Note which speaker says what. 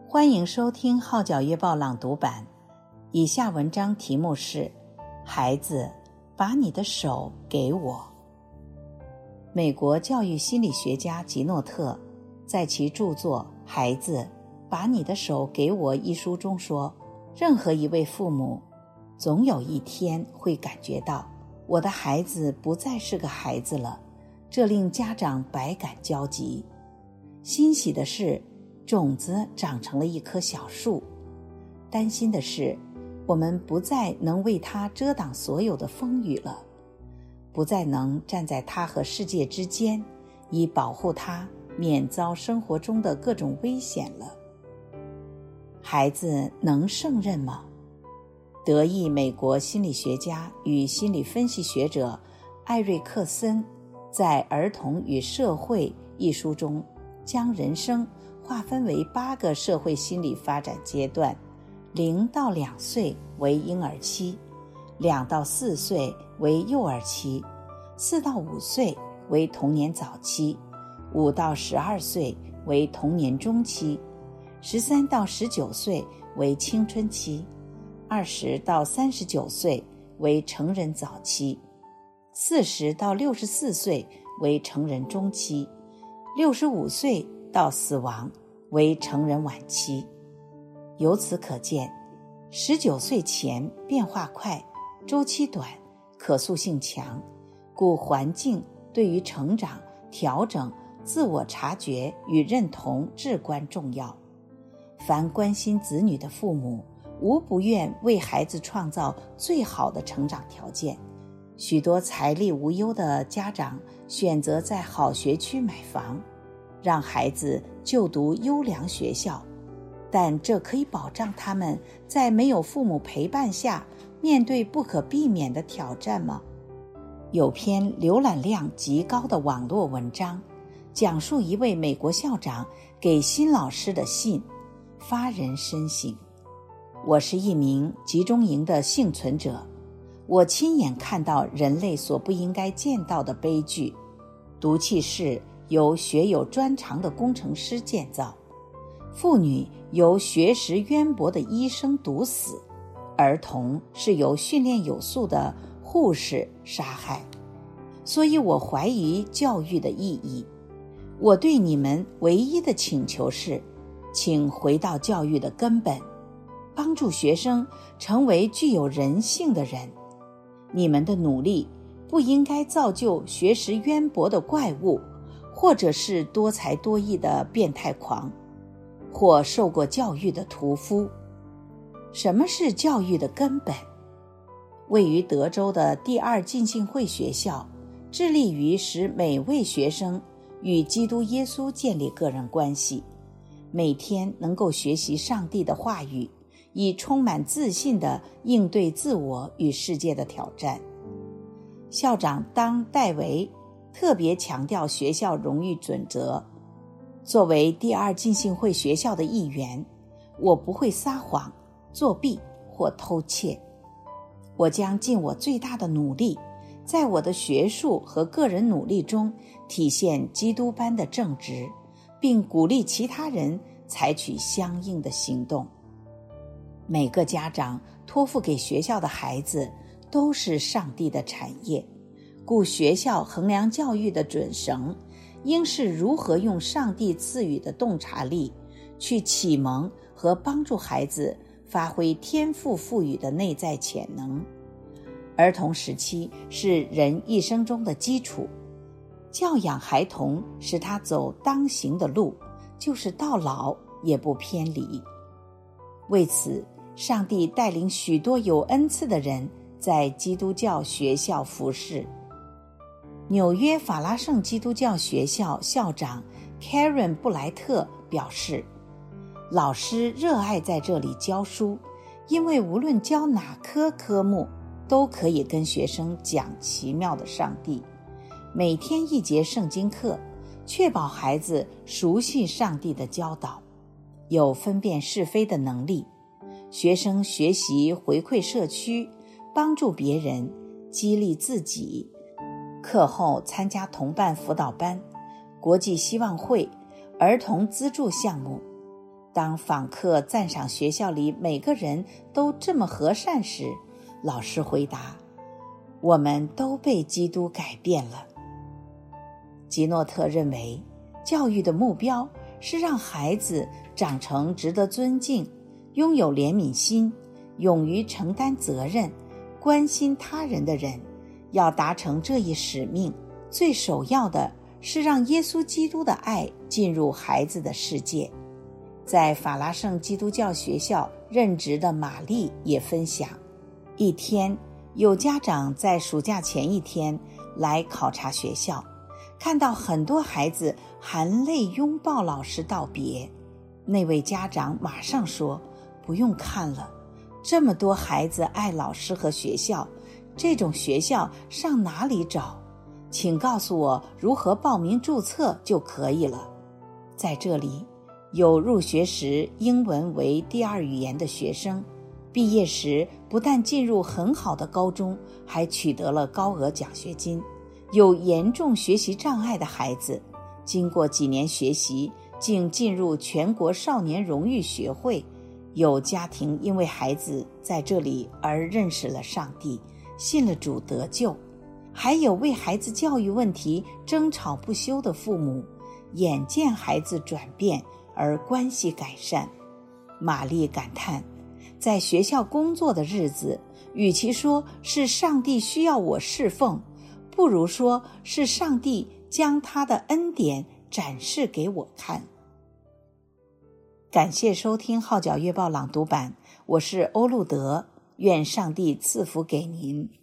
Speaker 1: 欢迎收听号角月报朗读版。以下文章题目是孩子，把你的手给我。美国教育心理学家吉诺特在其著作《孩子，把你的手给我》一书中说，任何一位父母总有一天会感觉到我的孩子不再是个孩子了，这令家长百感交集。欣喜的是，种子长成了一棵小树；担心的是，我们不再能为它遮挡所有的风雨了，不再能站在它和世界之间，以保护它免遭生活中的各种危险了。孩子能胜任吗？德裔美国心理学家与心理分析学者艾瑞克森在《儿童与社会》一书中，将人生划分为8个社会心理发展阶段，0到2岁为婴儿期，2到4岁为幼儿期，4到5岁为童年早期，5到12岁为童年中期，13到19岁为青春期，20到39岁为成人早期，40到64岁为成人中期，65岁到死亡为成人晚期。由此可见，19岁前变化快，周期短，可塑性强，故环境对于成长、调整、自我察觉与认同至关重要。凡关心子女的父母，无不愿为孩子创造最好的成长条件。许多财力无忧的家长选择在好学区买房，让孩子就读优良学校，但这可以保障他们在没有父母陪伴下面对不可避免的挑战吗？有篇浏览量极高的网络文章，讲述一位美国校长给新老师的信，发人深省。我是一名集中营的幸存者，我亲眼看到人类所不应该见到的悲剧。毒气室由学有专长的工程师建造，妇女由学识渊博的医生毒死，儿童是由训练有素的护士杀害。所以我怀疑教育的意义。我对你们唯一的请求是，请回到教育的根本，帮助学生成为具有人性的人。你们的努力不应该造就学识渊博的怪物，或者是多才多艺的变态狂，或受过教育的屠夫。什么是教育的根本？位于德州的第二浸信会学校致力于使每位学生与基督耶稣建立个人关系，每天能够学习上帝的话语，以充满自信地应对自我与世界的挑战。校长当戴维特别强调学校荣誉准则。作为第二浸信会学校的一员，我不会撒谎、作弊或偷窃。我将尽我最大的努力，在我的学术和个人努力中体现基督般的正直，并鼓励其他人采取相应的行动。每个家长托付给学校的孩子都是上帝的产业，故学校衡量教育的准绳应是如何用上帝赐予的洞察力去启蒙和帮助孩子发挥天赋赋予的内在潜能。儿童时期是人一生中的基础，教养孩童使他走当行的路，就是到老也不偏离。为此，上帝带领许多有恩赐的人在基督教学校服侍。纽约法拉盛基督教学校校长 Karen 布莱特表示，老师热爱在这里教书，因为无论教哪科科目，都可以跟学生讲奇妙的上帝。每天1节圣经课，确保孩子熟悉上帝的教导，有分辨是非的能力。学生学习回馈社区，帮助别人，激励自己。课后参加同伴辅导班、国际希望会、儿童资助项目。 当访客赞赏学校里每个人都这么和善时，老师回答：我们都被基督改变了。吉诺特认为，教育的目标是让孩子长成值得尊敬、拥有怜悯心、勇于承担责任、关心他人的人。要达成这一使命，最首要的是让耶稣基督的爱进入孩子的世界。在法拉盛基督教学校任职的玛丽也分享，一天有家长在暑假前一天来考察学校，看到很多孩子含泪拥抱老师道别。那位家长马上说：不用看了，这么多孩子爱老师和学校，这种学校上哪里找？请告诉我如何报名注册就可以了。在这里，有入学时英文为第二语言的学生，毕业时不但进入很好的高中，还取得了高额奖学金。有严重学习障碍的孩子，经过几年学习，竟进入全国少年荣誉学会。有家庭因为孩子在这里而认识了上帝，信了主得救。还有为孩子教育问题争吵不休的父母，眼见孩子转变而关系改善。玛丽感叹，在学校工作的日子，与其说是上帝需要我侍奉，不如说是上帝将他的恩典展示给我看。感谢收听号角月报朗读版，我是欧路德，愿上帝赐福给您。